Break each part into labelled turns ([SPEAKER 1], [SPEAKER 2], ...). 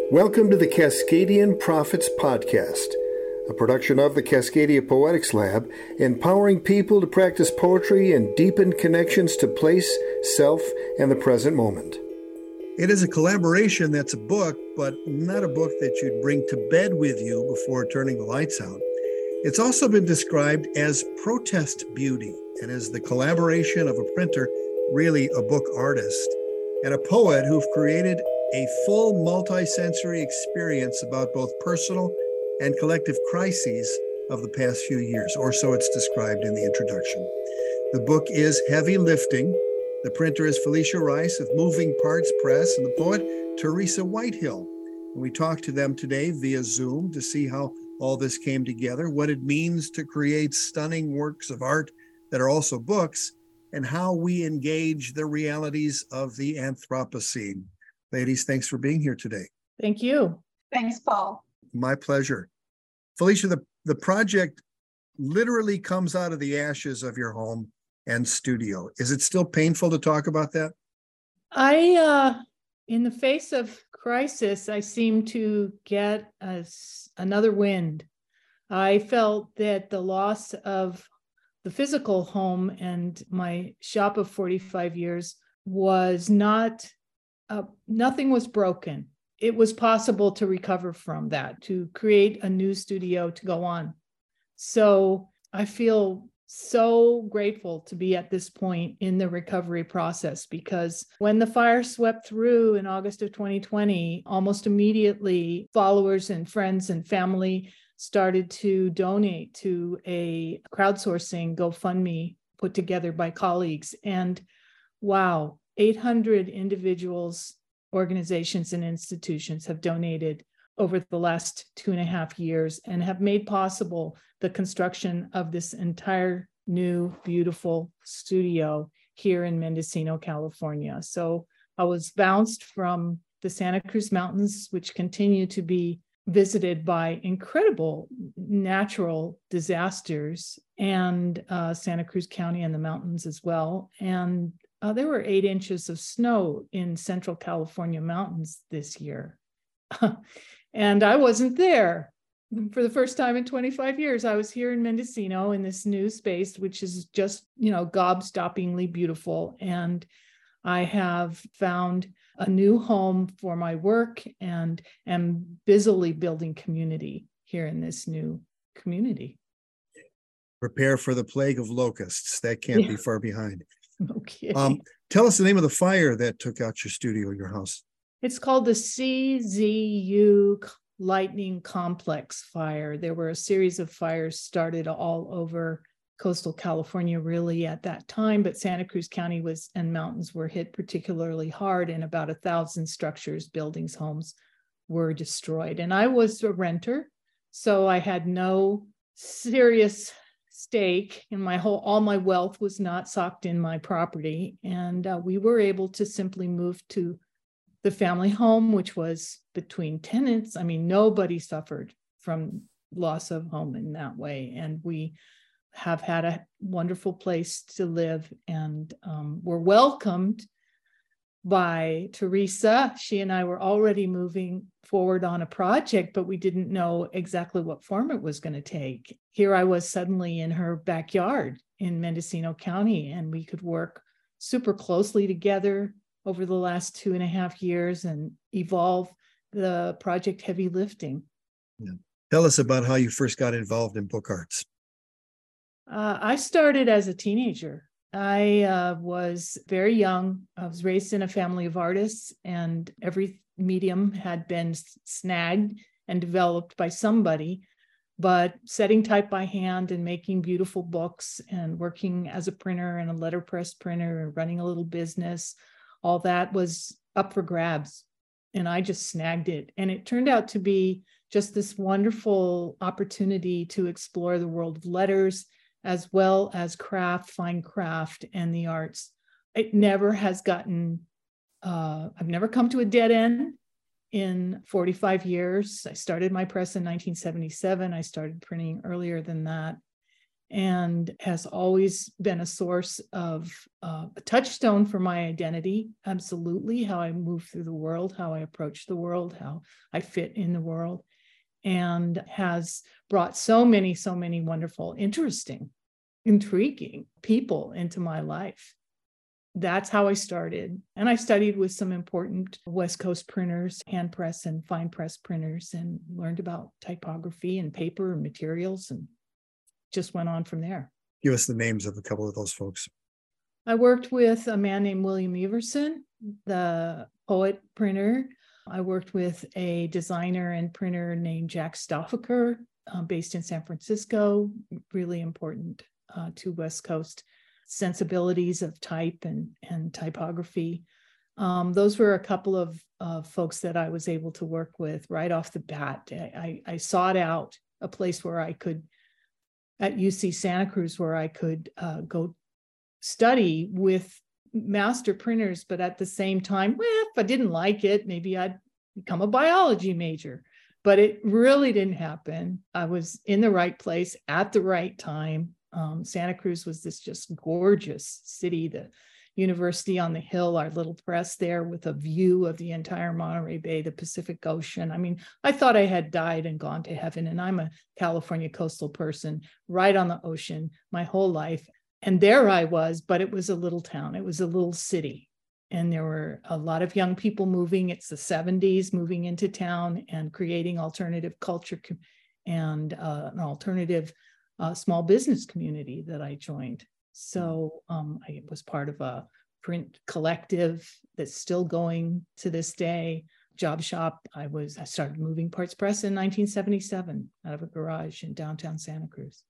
[SPEAKER 1] Welcome to the Cascadian Prophets Podcast, a production of the Cascadia Poetics Lab, empowering people to practice poetry and deepen connections to place, self, and the present moment. It is a collaboration that's a book, but not a book that you'd bring to bed with you before turning the lights out. It's also been described as protest beauty and as the collaboration of a printer, really a book artist, and a poet who've created a full multi-sensory experience about both personal and collective crises of the past few years, or so it's described in the introduction. The book is Heavy Lifting. The printer is Felicia Rice of Moving Parts Press, and the poet, Teresa Whitehill. And we talked to them today via Zoom to see how all this came together, what it means to create stunning works of art that are also books, and how we engage the realities of the Anthropocene. Ladies, thanks for being here today.
[SPEAKER 2] Thank you.
[SPEAKER 3] Thanks, Paul.
[SPEAKER 1] My pleasure. Felicia, the project literally comes out of the ashes of your home and studio. Is it still painful to talk about that?
[SPEAKER 2] In the face of crisis, I seem to get another wind. I felt that the loss of the physical home and my shop of 45 years was nothing was broken. It was possible to recover from that, to create a new studio to go on. So I feel so grateful to be at this point in the recovery process, because when the fire swept through in August of 2020, almost immediately followers and friends and family started to donate to a crowdsourcing GoFundMe put together by colleagues. And wow, 800 individuals, organizations, and institutions have donated over the last 2.5 years and have made possible the construction of this entire new, beautiful studio here in Mendocino, California. So I was bounced from the Santa Cruz Mountains, which continue to be visited by incredible natural disasters, and Santa Cruz County and the mountains as well. And there were 8 inches of snow in Central California mountains this year. And I wasn't there. For the first time in 25 years, I was here in Mendocino in this new space, which is just, gobstoppingly beautiful. And I have found a new home for my work and am busily building community here in this new community.
[SPEAKER 1] Prepare for the plague of locusts. That can't be far behind.
[SPEAKER 2] Okay.
[SPEAKER 1] Tell us the name of the fire that took out your studio, your house.
[SPEAKER 2] It's called the CZU Lightning Complex fire. There were a series of fires started all over coastal California really at that time, but Santa Cruz County and mountains were hit particularly hard, and about 1,000 structures, buildings, homes were destroyed. And I was a renter, so I had no serious stake in all my wealth was not socked in my property. And we were able to simply move to the family home, which was between tenants. I mean, nobody suffered from loss of home in that way. And we have had a wonderful place to live, and were welcomed by Teresa. She and I were already moving forward on a project, but we didn't know exactly what form it was going to take. Here I was suddenly in her backyard in Mendocino County, and we could work super closely together over the last 2.5 years and evolve the project Heavy Lifting.
[SPEAKER 1] Yeah. Tell us about how you first got involved in book arts.
[SPEAKER 2] I started as a teenager. I was very young. I was raised in a family of artists, and every medium had been snagged and developed by somebody. But setting type by hand and making beautiful books and working as a printer and a letterpress printer and running a little business, all that was up for grabs. And I just snagged it. And it turned out to be just this wonderful opportunity to explore the world of letters, as well as craft, fine craft, and the arts. It never has gotten, I've never come to a dead end in 45 years. I started my press in 1977. I started printing earlier than that. and has always been a source of a touchstone for my identity. Absolutely, how I move through the world, how I approach the world, how I fit in the world, and has brought so many wonderful, interesting, intriguing people into my life. That's how I started. And I studied with some important West Coast printers, hand press and fine press printers, and learned about typography and paper and materials, and just went on from there.
[SPEAKER 1] Give us the names of a couple of those folks.
[SPEAKER 2] I worked with a man named William Everson, the poet printer. I worked with a designer and printer named Jack Stoffaker, based in San Francisco, really important to West Coast sensibilities of type and typography. Those were a couple of folks that I was able to work with right off the bat. I sought out a place where I could, at UC Santa Cruz, where I could go study with master printers, but at the same time, well, if I didn't like it, maybe I'd become a biology major. But it really didn't happen. I was in the right place at the right time. Santa Cruz was this just gorgeous city, the university on the hill, our little press there with a view of the entire Monterey Bay, the Pacific Ocean. I mean, I thought I had died and gone to heaven, and I'm a California coastal person right on the ocean my whole life. And there I was, but it was a little town. It was a little city. And there were a lot of young people moving. It's the 70s, moving into town and creating alternative culture and an alternative small business community that I joined. So I was part of a print collective that's still going to this day. Job shop. I started Moving Parts Press in 1977 out of a garage in downtown Santa Cruz.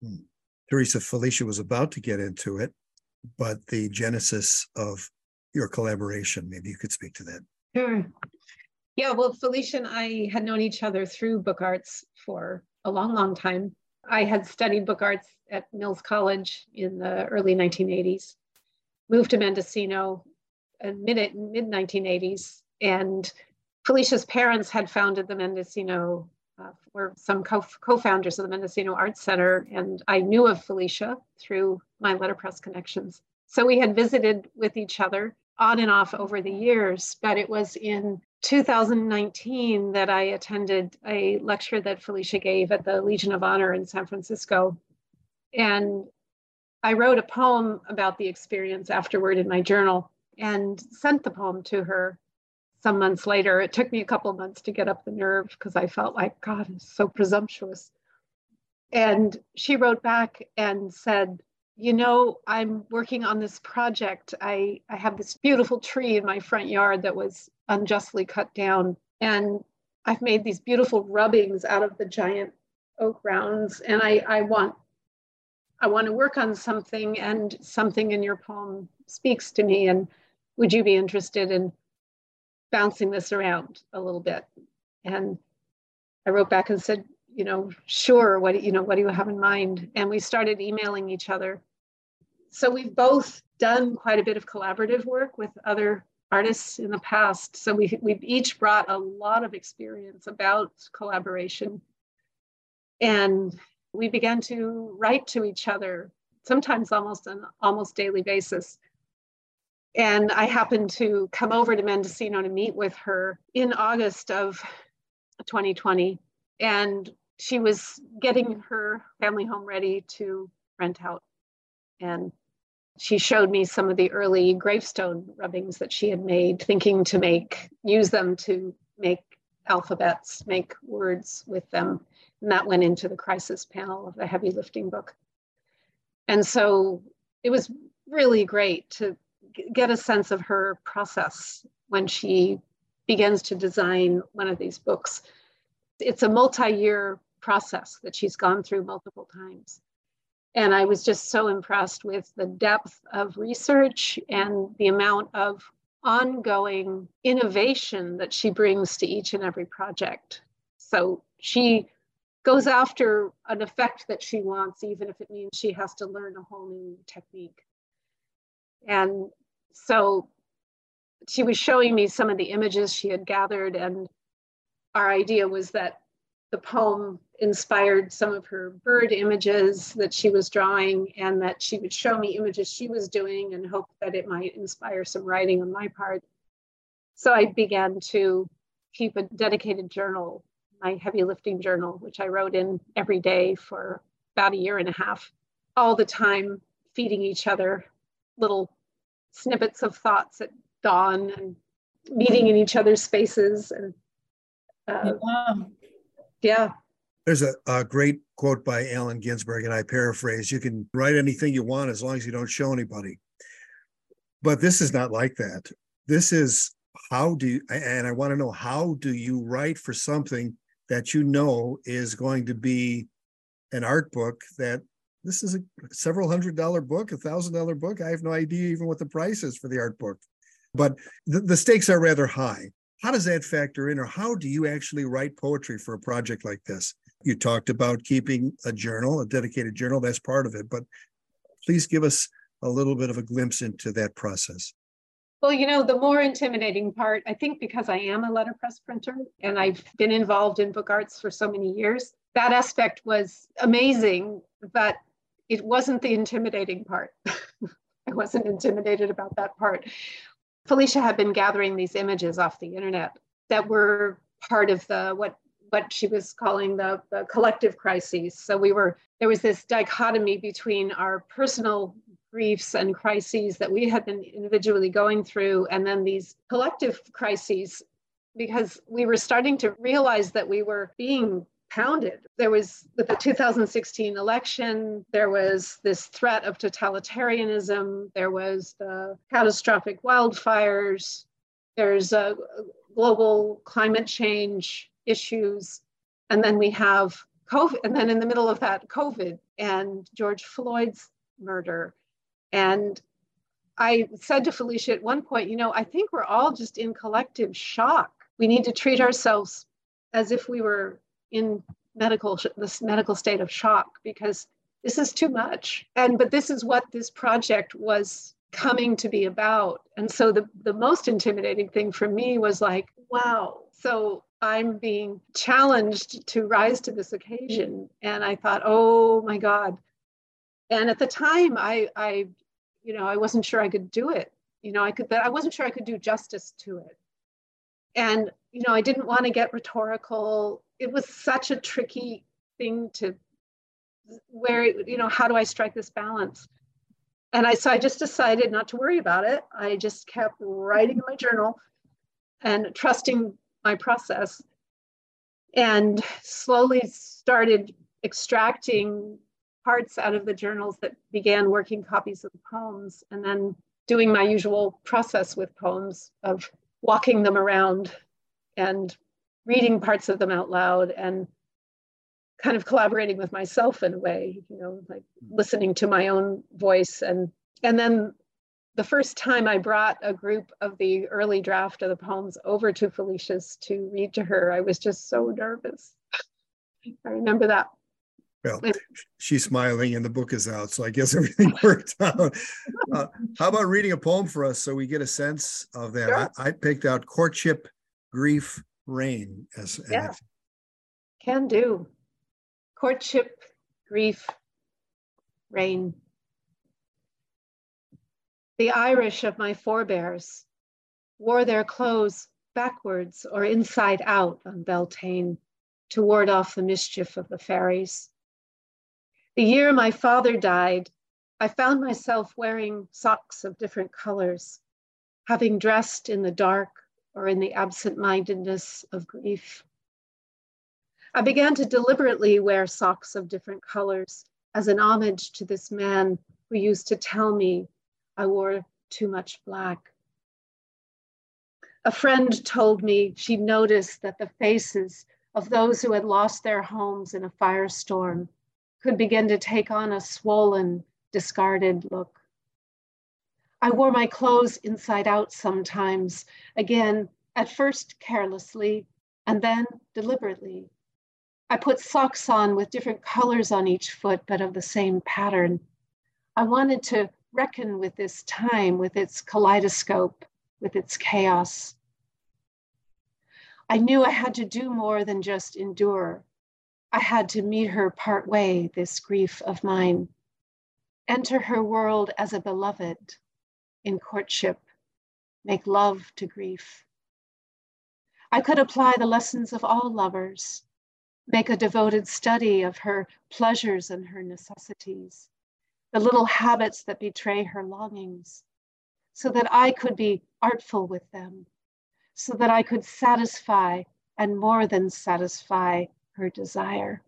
[SPEAKER 1] Teresa, Felicia was about to get into it, but the genesis of your collaboration, maybe you could speak to that.
[SPEAKER 3] Sure. Yeah, well, Felicia and I had known each other through book arts for a long time. I had studied book arts at Mills College in the early 1980s, moved to Mendocino in mid-1980s, and Felicia's parents had founded the Mendocino, were some co-founders of the Mendocino Arts Center, and I knew of Felicia through my letterpress connections. So we had visited with each other on and off over the years, but it was in 2019 that I attended a lecture that Felicia gave at the Legion of Honor in San Francisco. And I wrote a poem about the experience afterward in my journal and sent the poem to her some months later. It took me a couple of months to get up the nerve because I felt like, God, it's so presumptuous. And she wrote back and said, you know, I'm working on this project. I have this beautiful tree in my front yard that was unjustly cut down. And I've made these beautiful rubbings out of the giant oak rounds. And I want to work on something, and something in your poem speaks to me. And would you be interested in bouncing this around a little bit? And I wrote back and said, you know, sure. What do you have in mind? And we started emailing each other. So we've both done quite a bit of collaborative work with other artists in the past. So we've each brought a lot of experience about collaboration. And we began to write to each other, sometimes almost on an almost daily basis. And I happened to come over to Mendocino to meet with her in August of 2020. And she was getting her family home ready to rent out. And she showed me some of the early gravestone rubbings that she had made, thinking to use them to make alphabets, make words with them. And that went into the crisis panel of the heavy lifting book. And so it was really great to get a sense of her process when she begins to design one of these books. It's a multi-year process that she's gone through multiple times. And I was just so impressed with the depth of research and the amount of ongoing innovation that she brings to each and every project. So she goes after an effect that she wants, even if it means she has to learn a whole new technique. And so she was showing me some of the images she had gathered, and our idea was that the poem inspired some of her bird images that she was drawing, and that she would show me images she was doing and hope that it might inspire some writing on my part. So I began to keep a dedicated journal, my heavy lifting journal, which I wrote in every day for about a year and a half, all the time feeding each other little snippets of thoughts at dawn and meeting in each other's spaces. And yeah.
[SPEAKER 1] There's a great quote by Allen Ginsberg, and I paraphrase: you can write anything you want as long as you don't show anybody. But this is not like that. This is and I want to know, how do you write for something that you know is going to be an art book? That this is a several $100 book, $1,000 book. I have no idea even what the price is for the art book, but the stakes are rather high. How does that factor in, or how do you actually write poetry for a project like this? You talked about keeping a journal, a dedicated journal. That's part of it, but please give us a little bit of a glimpse into that process.
[SPEAKER 3] Well, the more intimidating part, I think, because I am a letterpress printer and I've been involved in book arts for so many years, that aspect was amazing, but it wasn't the intimidating part. I wasn't intimidated about that part. Felicia had been gathering these images off the internet that were part of what she was calling the collective crises. So there was this dichotomy between our personal griefs and crises that we had been individually going through, and then these collective crises, because we were starting to realize that we were being pounded. There was, with the 2016 election, there was this threat of totalitarianism, there was the catastrophic wildfires, there's global climate change issues, and then we have COVID, and then in the middle of that, COVID and George Floyd's murder. And I said to Felicia at one point, I think we're all just in collective shock. We need to treat ourselves as if we were in this medical state of shock, because this is too much. But this is what this project was coming to be about. And so the most intimidating thing for me was like, wow, so I'm being challenged to rise to this occasion. And I thought, oh my God. And at the time, I wasn't sure I could do it. I wasn't sure I could do justice to it. And, I didn't want to get rhetorical. It was such a tricky thing how do I strike this balance? So I just decided not to worry about it. I just kept writing in my journal and trusting my process, and slowly started extracting parts out of the journals that began working copies of the poems, and then doing my usual process with poems of walking them around and reading parts of them out loud, and kind of collaborating with myself in a way, like listening to my own voice. And then the first time I brought a group of the early draft of the poems over to Felicia's to read to her, I was just so nervous. I remember that.
[SPEAKER 1] Well, she's smiling and the book is out, so I guess everything worked out. How about reading a poem for us so we get a sense of that? Sure. I picked out Courtship, Grief, Rain as
[SPEAKER 3] can do. Courtship, Grief, Rain. The Irish of my forebears wore their clothes backwards or inside out on Beltane to ward off the mischief of the fairies. The year my father died, I found myself wearing socks of different colors, having dressed in the dark or in the absent-mindedness of grief. I began to deliberately wear socks of different colors as an homage to this man who used to tell me I wore too much black. A friend told me she noticed that the faces of those who had lost their homes in a firestorm could begin to take on a swollen, discarded look. I wore my clothes inside out sometimes, again, at first carelessly, and then deliberately. I put socks on with different colors on each foot, but of the same pattern. I wanted to reckon with this time, with its kaleidoscope, with its chaos. I knew I had to do more than just endure. I had to meet her part way, this grief of mine. Enter her world as a beloved, in courtship, make love to grief. I could apply the lessons of all lovers, make a devoted study of her pleasures and her necessities, the little habits that betray her longings, so that I could be artful with them, so that I could satisfy and more than satisfy her desire.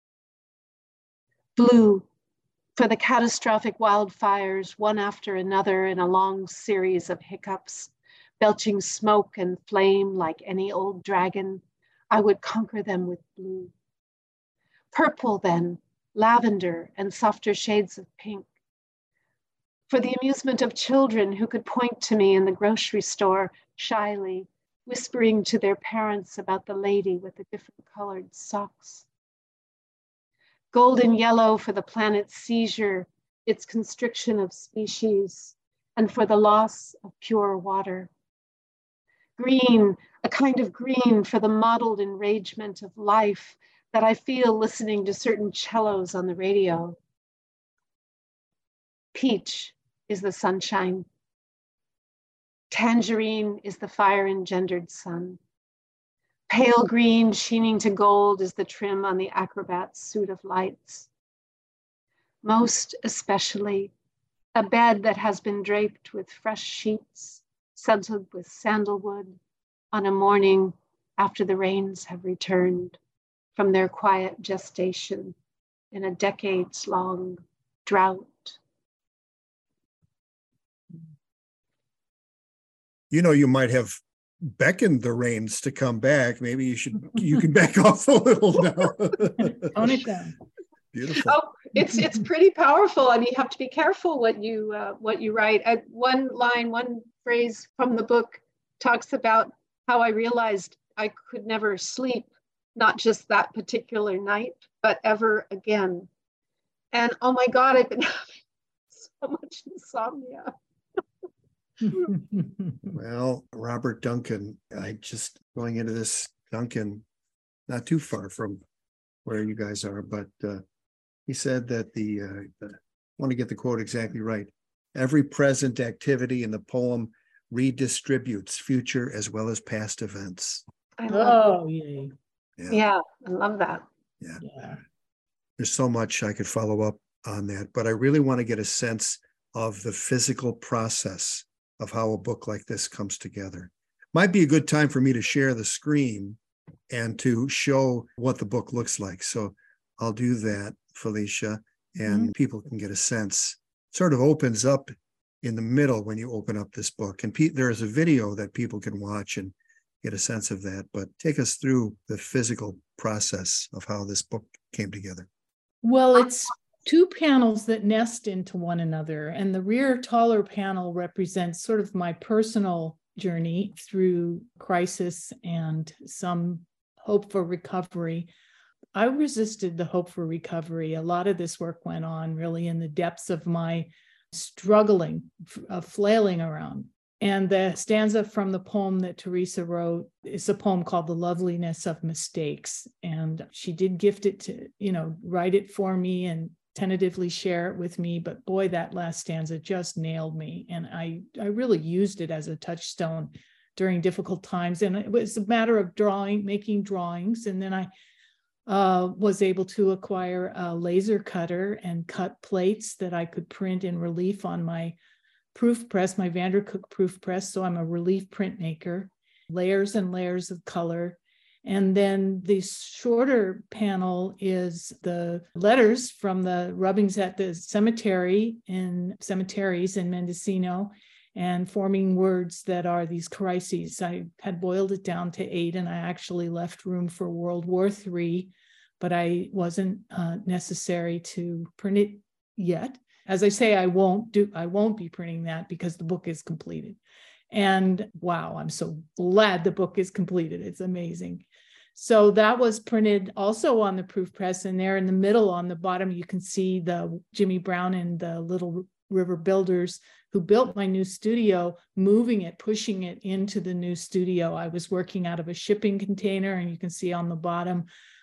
[SPEAKER 3] Blue, for the catastrophic wildfires, one after another in a long series of hiccups, belching smoke and flame like any old dragon, I would conquer them with blue. Purple then, lavender and softer shades of pink. For the amusement of children who could point to me in the grocery store shyly, whispering to their parents about the lady with the different colored socks. Golden yellow for the planet's seizure, its constriction of species, and for the loss of pure water. Green, a kind of green for the mottled enragement of life that I feel listening to certain cellos on the radio. Peach is the sunshine. Tangerine is the fire-engendered sun. Pale green, sheening to gold, is the trim on the acrobat's suit of lights. Most especially, a bed that has been draped with fresh sheets, scented with sandalwood, on a morning after the rains have returned from their quiet gestation in a decades-long drought.
[SPEAKER 1] You know, you might have beckoned the rains to come back. Maybe you can back off a little now.
[SPEAKER 2] Tone it down.
[SPEAKER 1] Beautiful.
[SPEAKER 3] Oh, it's pretty powerful. I mean, you have to be careful what you write. One phrase from the book talks about how I realized I could never sleep, not just that particular night, but ever again. And oh my God, I've been having so much insomnia.
[SPEAKER 1] Well, Robert Duncan, going into this, Duncan, not too far from where you guys are, but he said that I want to get the quote exactly right. Every present activity in the poem redistributes future as well as past events.
[SPEAKER 2] Yay.
[SPEAKER 3] Yeah, I love that.
[SPEAKER 1] Yeah.
[SPEAKER 2] Yeah.
[SPEAKER 1] There's so much I could follow up on that, but I really want to get a sense of the physical process of how a book like this comes together. Might be a good time for me to share the screen and to show what the book looks like. So I'll do that, Felicia, and people can get a sense. It sort of opens up in the middle when you open up this book. And there is a video that people can watch and get a sense of that. But take us through the physical process of how this book came together.
[SPEAKER 2] Well, it's two panels that nest into one another. And the rear taller panel represents sort of my personal journey through crisis and some hope for recovery. I resisted the hope for recovery. A lot of this work went on really in the depths of my struggling, flailing around. And the stanza from the poem that Teresa wrote is a poem called The Loveliness of Mistakes. And she did gift it to, write it for me and tentatively share it with me. But boy, that last stanza just nailed me. And I really used it as a touchstone during difficult times. And it was a matter of making drawings. And then I was able to acquire a laser cutter and cut plates that I could print in relief on my proof press, my Vandercook proof press. So I'm a relief printmaker, layers and layers of color. And then the shorter panel is the letters from the rubbings at the cemeteries in Mendocino, and forming words that are these crises. I had boiled it down to 8, and I actually left room for World War III, but I wasn't necessary to print it yet. As I say, I won't be printing that because the book is completed. And wow, I'm so glad the book is completed. It's amazing. So that was printed also on the proof press, and there in the middle on the bottom, you can see the Jimmy Brown and the Little River Builders who built my new studio, moving it, pushing it into the new studio. I was working out of a shipping container, and you can see on the bottom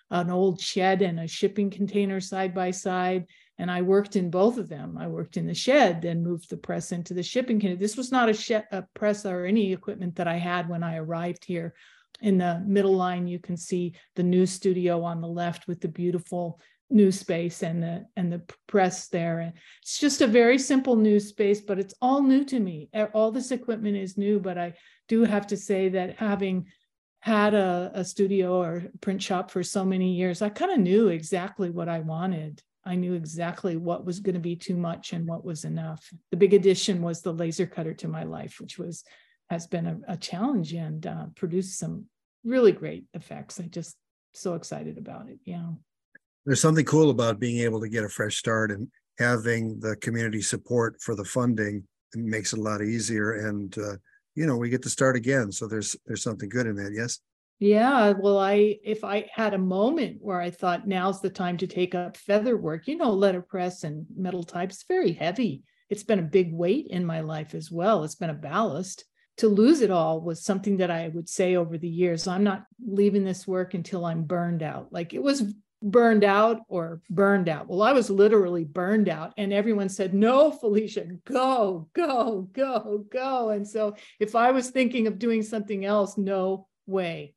[SPEAKER 2] an old shed and a shipping container side by side. And I worked in both of them. I worked in the shed, then moved the press into the shipping container. This was not a press or any equipment that I had when I arrived here. In the middle line, you can see the news studio on the left with the beautiful news space and the press there. And it's just a very simple news space, but it's all new to me. All this equipment is new, but I do have to say that having had a studio or print shop for so many years, I kind of knew exactly what I wanted. I knew exactly what was going to be too much and what was enough. The big addition was the laser cutter to my life, which has been a challenge and produced some really great effects. I just so excited about it. Yeah.
[SPEAKER 1] There's something cool about being able to get a fresh start, and having the community support for the funding. It makes it a lot easier, and we get to start again. So there's something good in that. Yes.
[SPEAKER 2] Yeah, well, if I had a moment where I thought now's the time to take up feather work, letterpress and metal type is very heavy. It's been a big weight in my life as well. It's been a ballast. To lose it all was something that I would say over the years. I'm not leaving this work until I'm burned out. Like it was burned out or burned out. Well, I was literally burned out, and everyone said, no, Felicia, go, go, go, go. And so if I was thinking of doing something else, no way.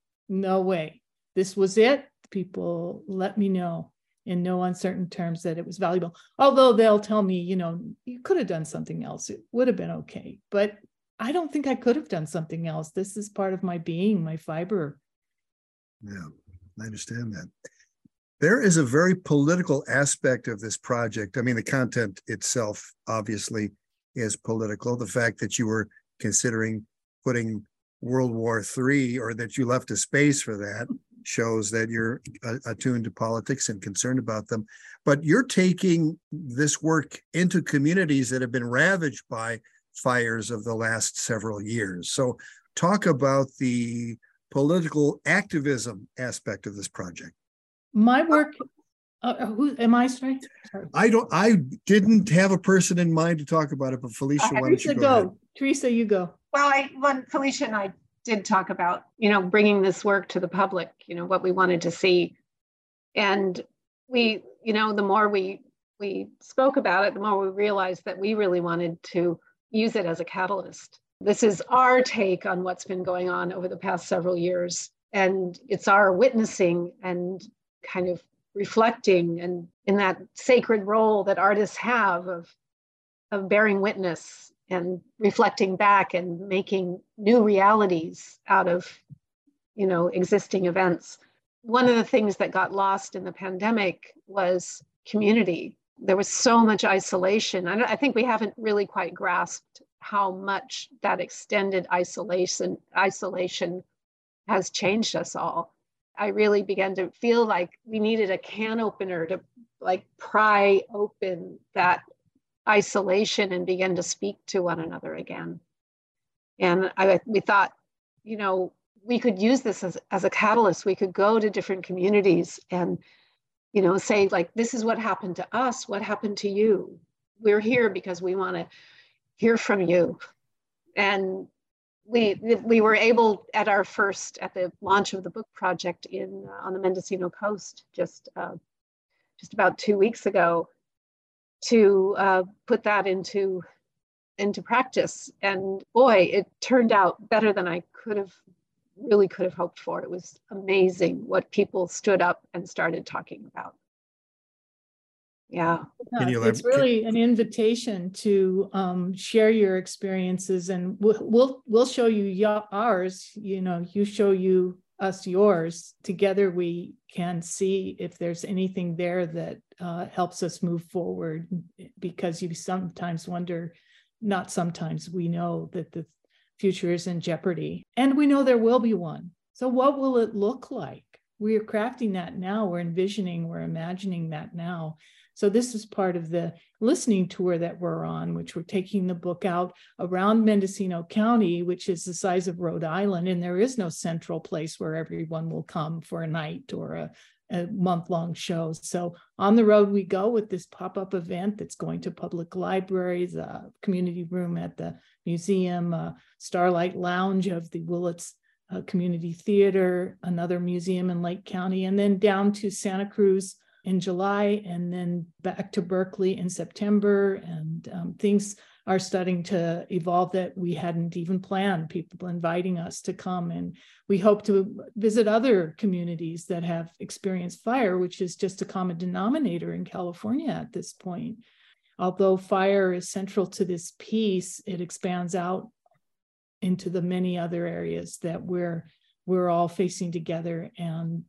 [SPEAKER 2] This was it. People let me know in no uncertain terms that it was valuable. Although they'll tell me, you could have done something else. It would have been okay. But I don't think I could have done something else. This is part of my being, my fiber.
[SPEAKER 1] Yeah, I understand that. There is a very political aspect of this project. I mean, the content itself obviously is political. The fact that you were considering putting World War III, or that you left a space for that, shows that you're attuned to politics and concerned about them. But you're taking this work into communities that have been ravaged by fires of the last several years. So talk about the political activism aspect of this project.
[SPEAKER 2] My work, who am I? Sorry.
[SPEAKER 1] I didn't have a person in mind to talk about it, but Felicia, why don't you go ahead?
[SPEAKER 2] Teresa, you go.
[SPEAKER 3] Well, Felicia and I did talk about, bringing this work to the public, what we wanted to see. And we, the more we spoke about it, the more we realized that we really wanted to use it as a catalyst. This is our take on what's been going on over the past several years. And it's our witnessing and kind of reflecting, and in that sacred role that artists have of bearing witness and reflecting back and making new realities out of, existing events. One of the things that got lost in the pandemic was community. There was so much isolation. I think we haven't really quite grasped how much that extended isolation has changed us all. I really began to feel like we needed a can opener to pry open that isolation and begin to speak to one another again. And we thought, we could use this as a catalyst. We could go to different communities and, say, this is what happened to us. What happened to you? We're here because we want to hear from you. And we were able at the launch of the book project on the Mendocino coast just about 2 weeks ago, to put that into practice. And boy, it turned out better than I could have hoped for. It was amazing what people stood up and started talking about. Yeah.
[SPEAKER 2] It's really an invitation to share your experiences, and we'll show you ours. You show us yours. Together we can see if there's anything there that helps us move forward, because you sometimes wonder, not sometimes, we know that the future is in jeopardy, and we know there will be one. So what will it look like? We are crafting that now. We're envisioning, we're imagining that now. So this is part of the listening tour that we're on, which we're taking the book out around Mendocino County, which is the size of Rhode Island. And there is no central place where everyone will come for a night or a month-long show. So on the road we go with this pop-up event that's going to public libraries, a community room at the museum, Starlight Lounge of the Willits a community theater, another museum in Lake County, and then down to Santa Cruz in July, and then back to Berkeley in September. And things are starting to evolve that we hadn't even planned, people inviting us to come. And we hope to visit other communities that have experienced fire, which is just a common denominator in California at this point. Although fire is central to this piece, it expands out into the many other areas that we're all facing together. And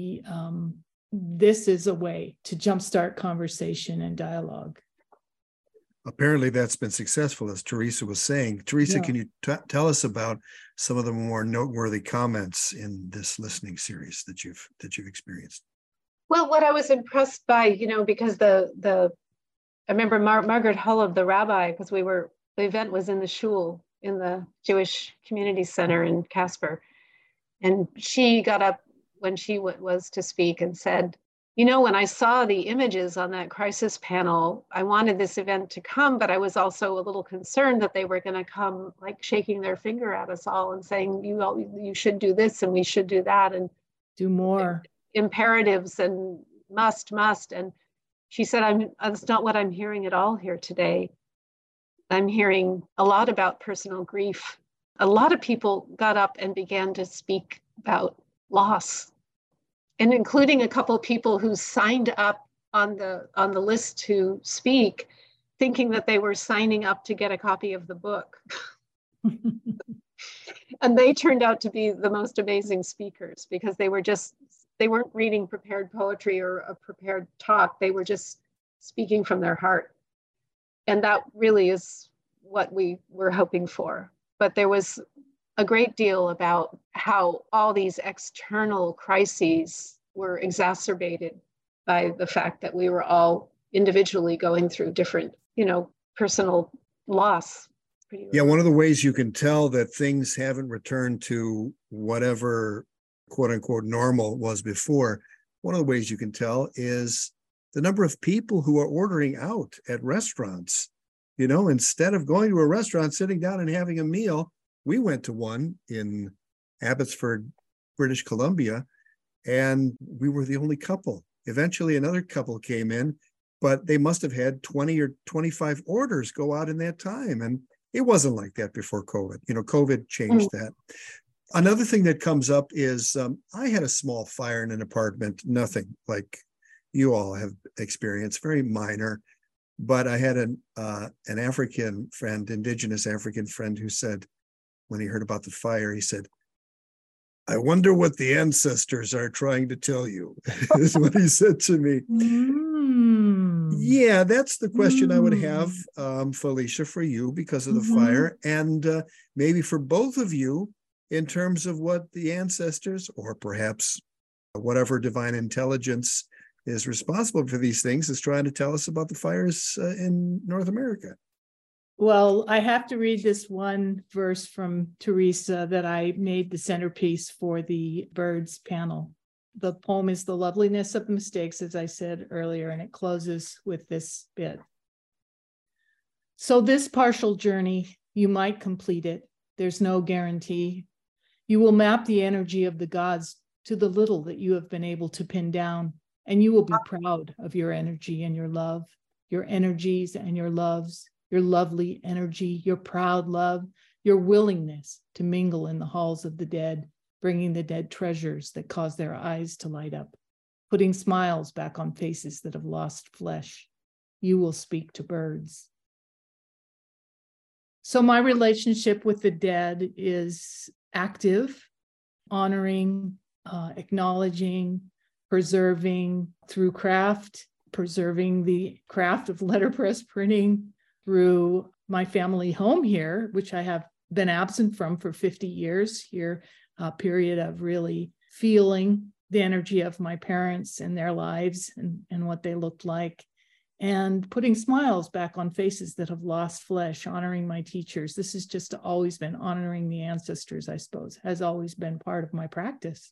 [SPEAKER 2] this is a way to jumpstart conversation and dialogue.
[SPEAKER 1] Apparently that's been successful, as Teresa was saying. Teresa, Can you tell us about some of the more noteworthy comments in this listening series that you've experienced?
[SPEAKER 3] Well, what I was impressed by, because I remember Margaret Hull, the rabbi, because the event was in the shul, in the Jewish Community Center in Casper. And she got up when she was to speak and said, when I saw the images on that crisis panel, I wanted this event to come, but I was also a little concerned that they were going to come like shaking their finger at us all and saying, you should do this and we should do that and
[SPEAKER 2] do more
[SPEAKER 3] imperatives and must. And she said, that's not what I'm hearing at all here today. I'm hearing a lot about personal grief. A lot of people got up and began to speak about loss, and including a couple of people who signed up on the list to speak, thinking that they were signing up to get a copy of the book. And they turned out to be the most amazing speakers, because they weren't reading prepared poetry or a prepared talk. They were just speaking from their heart. And that really is what we were hoping for. But there was a great deal about how all these external crises were exacerbated by the fact that we were all individually going through different, personal loss.
[SPEAKER 1] Yeah, one of the ways you can tell that things haven't returned to whatever quote unquote normal was before, one of the ways you can tell is the number of people who are ordering out at restaurants. Instead of going to a restaurant, sitting down and having a meal, we went to one in Abbotsford, British Columbia, and we were the only couple. Eventually, another couple came in, but they must have had 20 or 25 orders go out in that time. And it wasn't like that before COVID. COVID changed that. Another thing that comes up is I had a small fire in an apartment, nothing like you all have experienced, very minor. But I had an African friend, indigenous African friend, who said, when he heard about the fire, he said, "I wonder what the ancestors are trying to tell you," is what he said to me. Yeah, that's the question I would have, Felicia, for you because of the fire, and maybe for both of you in terms of what the ancestors, or perhaps whatever divine intelligence is responsible for these things, is trying to tell us about the fires in North America.
[SPEAKER 2] Well, I have to read this one verse from Teresa that I made the centerpiece for the birds panel. The poem is "The Loveliness of the Mistakes," as I said earlier, and it closes with this bit. "So this partial journey, you might complete it. There's no guarantee. You will map the energy of the gods to the little that you have been able to pin down, and you will be proud of your energy and your love, your energies and your loves, your lovely energy, your proud love, your willingness to mingle in the halls of the dead, bringing the dead treasures that cause their eyes to light up, putting smiles back on faces that have lost flesh. You will speak to birds." So my relationship with the dead is active, honoring, acknowledging, preserving through craft, preserving the craft of letterpress printing through my family home here, which I have been absent from for 50 years here, a period of really feeling the energy of my parents and their lives and what they looked like, and putting smiles back on faces that have lost flesh, honoring my teachers. This has just always been honoring the ancestors, I suppose, has always been part of my practice.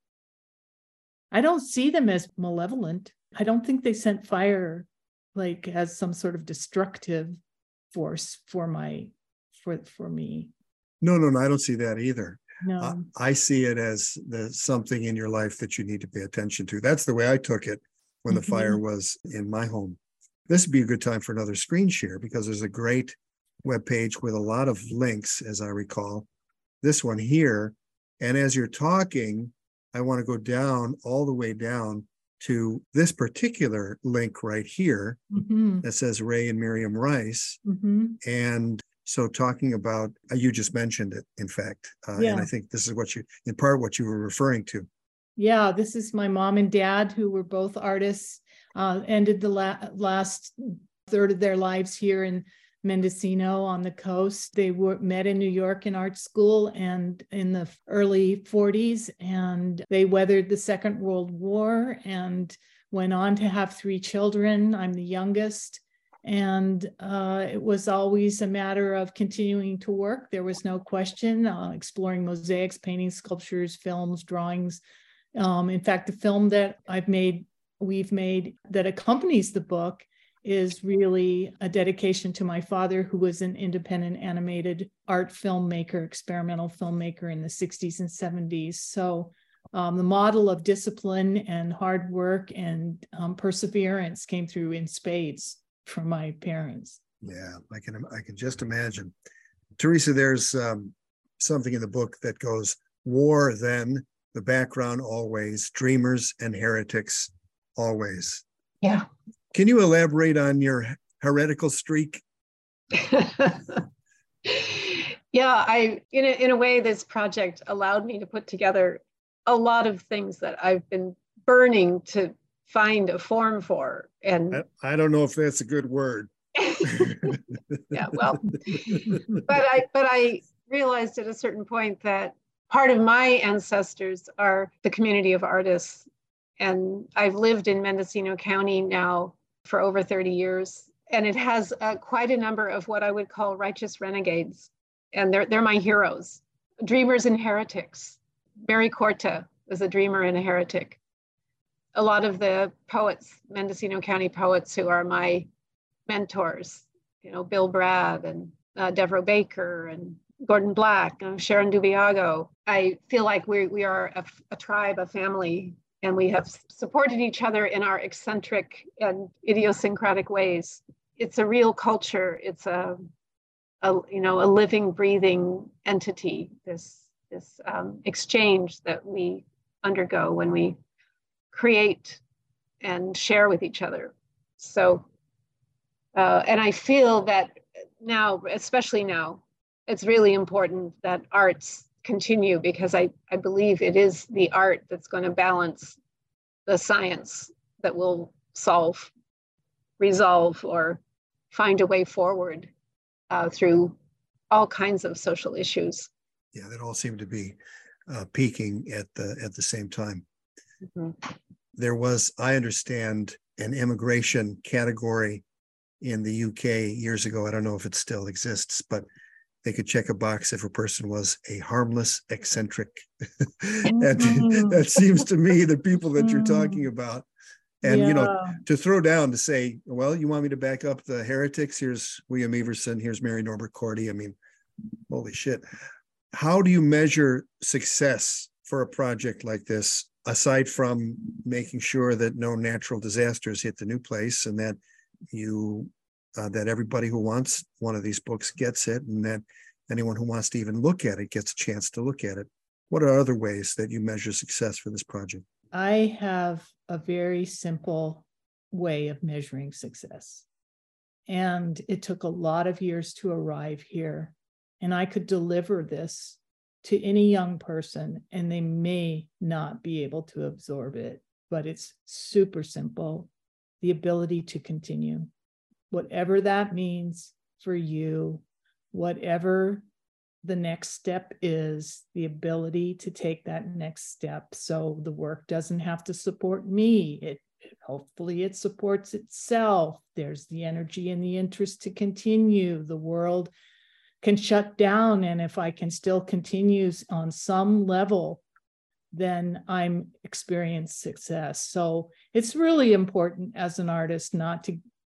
[SPEAKER 2] I don't see them as malevolent. I don't think they sent fire like as some sort of destructive force for me.
[SPEAKER 1] No, I don't see that either.
[SPEAKER 2] No.
[SPEAKER 1] I see it as something in your life that you need to pay attention to. That's the way I took it when the fire was in my home. This would be a good time for another screen share because there's a great webpage with a lot of links, as I recall. This one here. And as you're talking, I want to go down all the way down to this particular link right here that says Ray and Miriam Rice. And so talking about, you just mentioned it, in fact. And I think this is what you were referring to.
[SPEAKER 2] Yeah, this is my mom and dad, who were both artists, ended the last third of their lives here in Mendocino on the coast. They met in New York in art school and in the early 40s, and they weathered the Second World War and went on to have 3 children. I'm the youngest. And it was always a matter of continuing to work. There was no question, exploring mosaics, paintings, sculptures, films, drawings. In fact, the film that we've made that accompanies the book is really a dedication to my father, who was an independent animated art filmmaker, experimental filmmaker in the 60s and 70s. So the model of discipline and hard work and perseverance came through in spades from my parents.
[SPEAKER 1] Yeah, I can just imagine. Teresa, there's something in the book that goes, war then, the background always, dreamers and heretics always.
[SPEAKER 3] Yeah.
[SPEAKER 1] Can you elaborate on your heretical streak?
[SPEAKER 3] Yeah, in a way, this project allowed me to put together a lot of things that I've been burning to find a form for. And
[SPEAKER 1] I don't know if that's a good word.
[SPEAKER 3] Yeah, well, but I realized at a certain point that part of my ancestors are the community of artists. And I've lived in Mendocino County now for over 30 years. And it has quite a number of what I would call righteous renegades. And they're my heroes, dreamers and heretics. Mary Corta was a dreamer and a heretic. A lot of the poets, Mendocino County poets who are my mentors, Bill Brad and Devereux Baker and Gordon Black and Sharon Dubiago. I feel like we are a tribe, a family, and we have supported each other in our eccentric and idiosyncratic ways. It's a real culture. It's a living, breathing entity. This exchange that we undergo when we create and share with each other. So, and I feel that now, especially now, it's really important that arts continue, because I believe it is the art that's going to balance the science that will resolve, or find a way forward through all kinds of social issues.
[SPEAKER 1] Yeah, that all seem to be peaking at the same time. There was, I understand, an immigration category in the UK years ago. I don't know if it still exists, but they could check a box if a person was a harmless eccentric. And that seems to me the people that you're talking about. And, to throw down to say, well, you want me to back up the heretics? Here's William Everson. Here's Mary Norbert Cordy. I mean, holy shit. How do you measure success for a project like this, aside from making sure that no natural disasters hit the new place, and that that everybody who wants one of these books gets it, and that anyone who wants to even look at it gets a chance to look at it? What are other ways that you measure success for this project?
[SPEAKER 2] I have a very simple way of measuring success. And it took a lot of years to arrive here. And I could deliver this to any young person, and they may not be able to absorb it, but it's super simple. The ability to continue, whatever that means for you, whatever the next step is, the ability to take that next step. So the work doesn't have to support me. Hopefully it supports itself. There's the energy and the interest to continue. The world can shut down, and if I can still continue on some level, then I'm experiencing success. So it's really important as an artist not to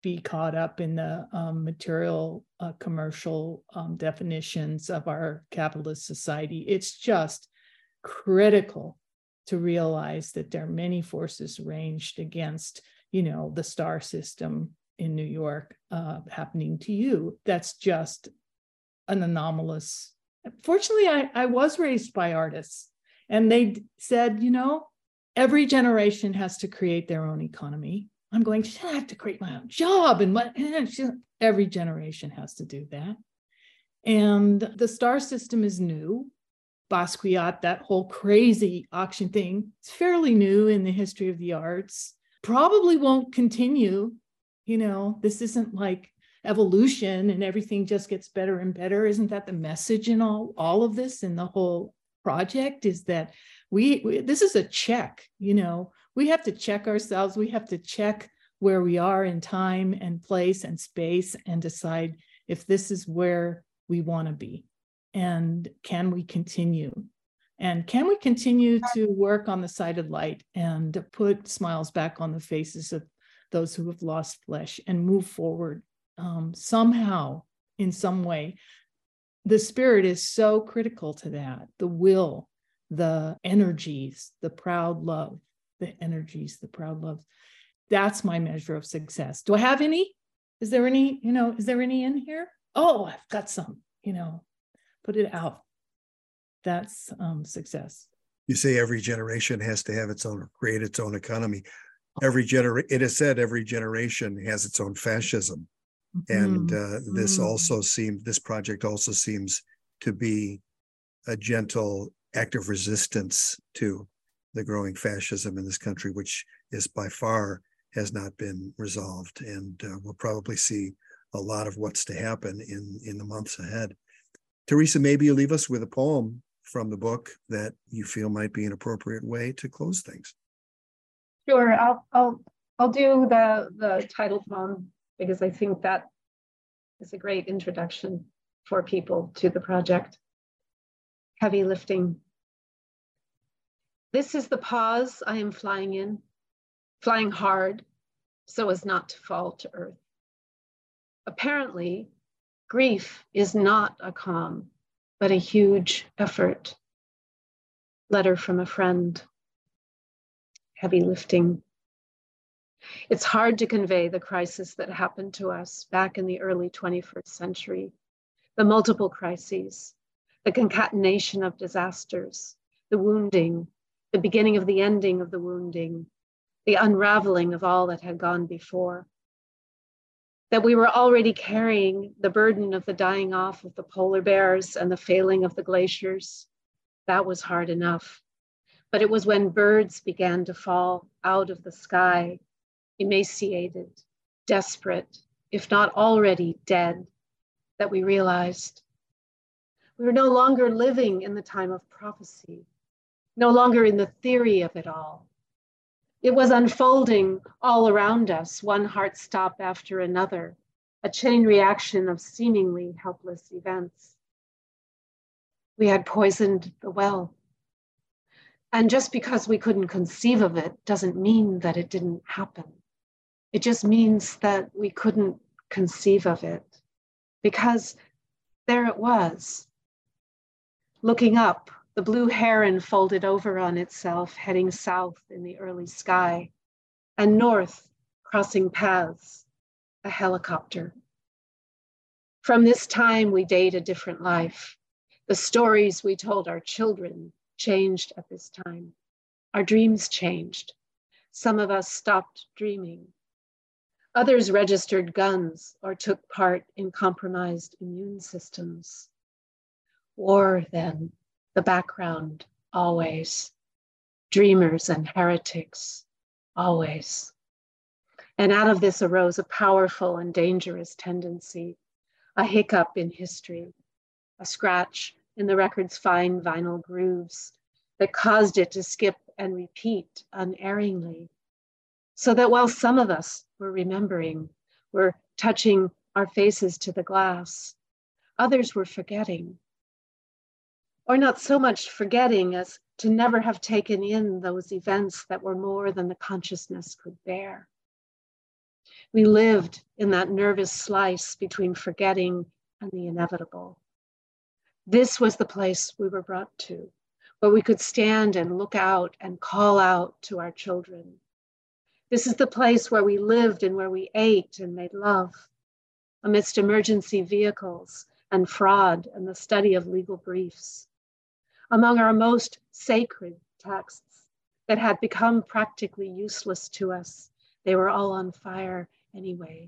[SPEAKER 2] be caught up in the material commercial definitions of our capitalist society. It's just critical to realize that there are many forces ranged against, the star system in New York happening to you. That's just an anomalous. Fortunately, I was raised by artists, and they said, every generation has to create their own economy. I'm going, I have to create my own job. And every generation has to do that. And the star system is new. Basquiat, that whole crazy auction thing, it's fairly new in the history of the arts. Probably won't continue. This isn't like evolution and everything just gets better and better. Isn't that the message in all of this and the whole project is that this is a check, we have to check ourselves. We have to check where we are in time and place and space and decide if this is where we want to be. And can we continue? And can we continue to work on the side of light and put smiles back on the faces of those who have lost flesh and move forward somehow, in some way? The spirit is so critical to that. The will, the energies, the proud love, the energies, the proud love. That's my measure of success. Do I have any? Is there any in here? Oh, I've got some, put it out. That's success.
[SPEAKER 1] You say every generation has to have create its own economy. It is said every generation has its own fascism. And this project also seems to be a gentle act of resistance to the growing fascism in this country, which is by far has not been resolved. And we'll probably see a lot of what's to happen in the months ahead. Teresa, maybe you leave us with a poem from the book that you feel might be an appropriate way to close things.
[SPEAKER 3] Sure, I'll do the title poem because I think that is a great introduction for people to the project. Heavy lifting. This is the pause I am flying in, flying hard so as not to fall to earth. Apparently, grief is not a calm, but a huge effort. Letter from a friend. Heavy lifting. It's hard to convey the crisis that happened to us back in the early 21st century, the multiple crises, the concatenation of disasters, the wounding, the beginning of the ending of the wounding, the unraveling of all that had gone before. That we were already carrying the burden of the dying off of the polar bears and the failing of the glaciers. That was hard enough. But it was when birds began to fall out of the sky, emaciated, desperate, if not already dead, that we realized we were no longer living in the time of prophecy, no longer in the theory of it all. It was unfolding all around us, one heart stop after another, a chain reaction of seemingly helpless events. We had poisoned the well. And just because we couldn't conceive of it doesn't mean that it didn't happen. It just means that we couldn't conceive of it because there it was. Looking up, the blue heron folded over on itself, heading south in the early sky, and north, crossing paths, a helicopter. From this time, we date a different life. The stories we told our children changed at this time. Our dreams changed. Some of us stopped dreaming. Others registered guns or took part in compromised immune systems. War, then, the background, always. Dreamers and heretics, always. And out of this arose a powerful and dangerous tendency, a hiccup in history, a scratch in the record's fine vinyl grooves that caused it to skip and repeat unerringly. So that while some of us were remembering, were touching our faces to the glass, others were forgetting. Or not so much forgetting as to never have taken in those events that were more than the consciousness could bear. We lived in that nervous slice between forgetting and the inevitable. This was the place we were brought to, where we could stand and look out and call out to our children. This is the place where we lived and where we ate and made love, amidst emergency vehicles and fraud and the study of legal briefs. Among our most sacred texts that had become practically useless to us, they were all on fire anyway.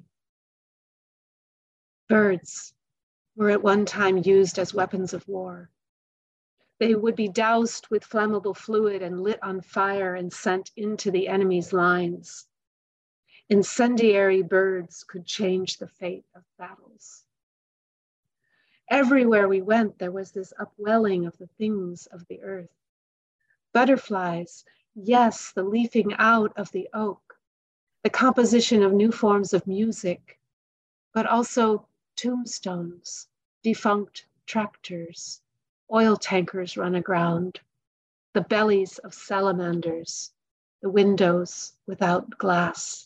[SPEAKER 3] Birds were at one time used as weapons of war. They would be doused with flammable fluid and lit on fire and sent into the enemy's lines. Incendiary birds could change the fate of battles. Everywhere we went, there was this upwelling of the things of the earth. Butterflies, yes, the leafing out of the oak, the composition of new forms of music, but also tombstones, defunct tractors, oil tankers run aground, the bellies of salamanders, the windows without glass.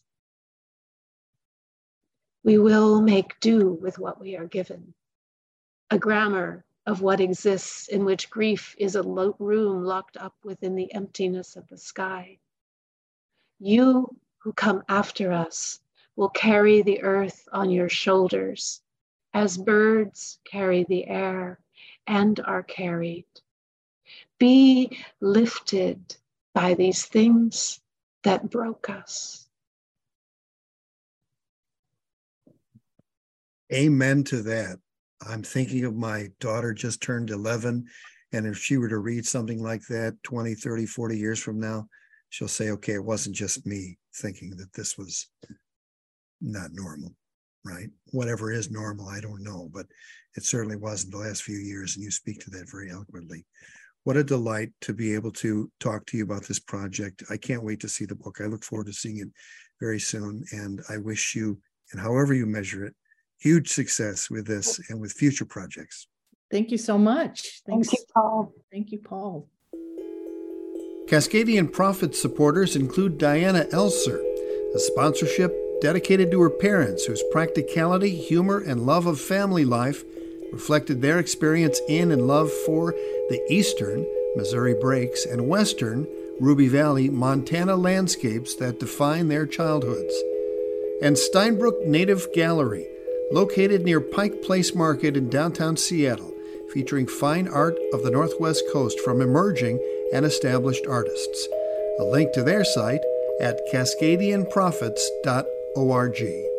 [SPEAKER 3] We will make do with what we are given. A grammar of what exists in which grief is a room locked up within the emptiness of the sky. You who come after us will carry the earth on your shoulders as birds carry the air and are carried. Be lifted by these things that broke us.
[SPEAKER 1] Amen to that. I'm thinking of my daughter just turned 11, and if she were to read something like that 20, 30, 40 years from now, she'll say, okay, it wasn't just me thinking that this was not normal, right? Whatever is normal, I don't know, but it certainly wasn't the last few years, and you speak to that very eloquently. What a delight to be able to talk to you about this project. I can't wait to see the book. I look forward to seeing it very soon, and I wish you, and however you measure it, huge success with this and with future projects.
[SPEAKER 2] Thank you so much.
[SPEAKER 3] Thank you, Paul.
[SPEAKER 2] Thank you, Paul.
[SPEAKER 1] Cascadian Prophets supporters include Diana Elser, a sponsorship dedicated to her parents whose practicality, humor, and love of family life reflected their experience in and love for the eastern Missouri Breaks and western Ruby Valley, Montana landscapes that define their childhoods. And Steinbrook Native Gallery, located near Pike Place Market in downtown Seattle, featuring fine art of the Northwest Coast from emerging and established artists. A link to their site at cascadianprophets.org.